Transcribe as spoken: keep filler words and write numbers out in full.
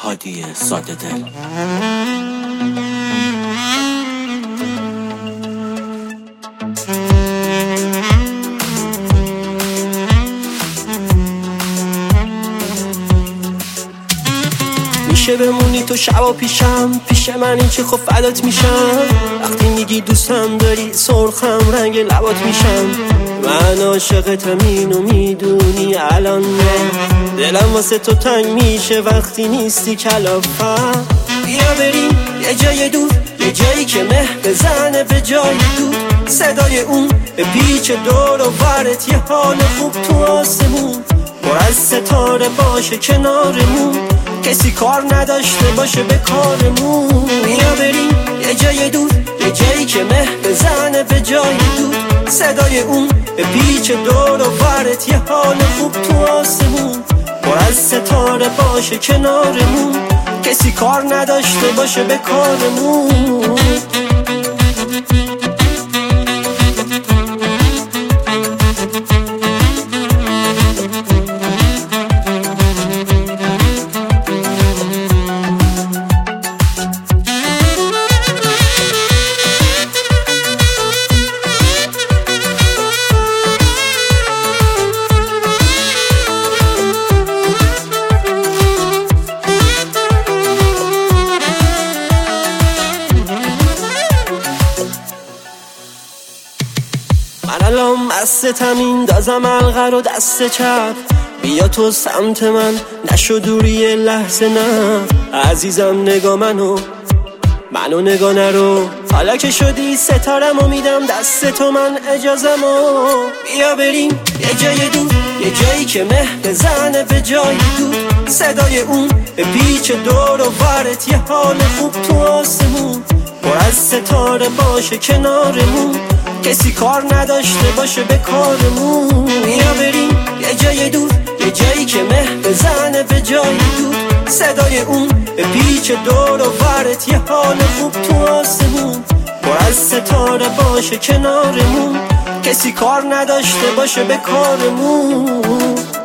هادی ساده دل. میشه بمونی تو شبا پیشم، پیش من این چه خب فدات میشم. وقتی میگی دوستم داری سرخم رنگ لبات میشم. من عاشقتم اینو میدونی الان نه، دلم واسه تو تنگ میشه وقتی نیستی کلافم. بیا بریم یه جای دور، یه جایی که مه بزنه به جای دور. صدای اون به پیچ دور و برت، یه حال خوب تو آسمون پر از ستاره باشه کنارمون، کسی کار نداشته باشه به کارمون. بیا بریم یه جای دور، یه جایی که مه بزنه به جای دور. صدای اون به پیچ دور و برت، یه حال خوب تو آسمون پر از ستاره باشه کنارمون، کسی کار نداشته باشه به کارمون. من الان مستم میندازم حلقه رو دست چپ. بیا تو سمت من نشو دوری لحظه نه. عزیزم نگاه منو منو نگاه نرو، حالا که شدی ستارم و میدم دست تو من اجازمو. بیا بریم یه جای دور، یه جایی که مه بزنه به جای دور. صدای اون به پیچ دور و برت، یه حال خوب تو آسمون پر از ستاره باشه کنارمون، کسی کار نداشته باشه به کارمون. بیا بریم یه جای دور، یه جایی که مه بزنه به جای دور. صدای اون به پیچ دور و برت، یه حال خوب تو آسمون پر از ستاره باشه کنارمون، کسی کار نداشته باشه به کارمون.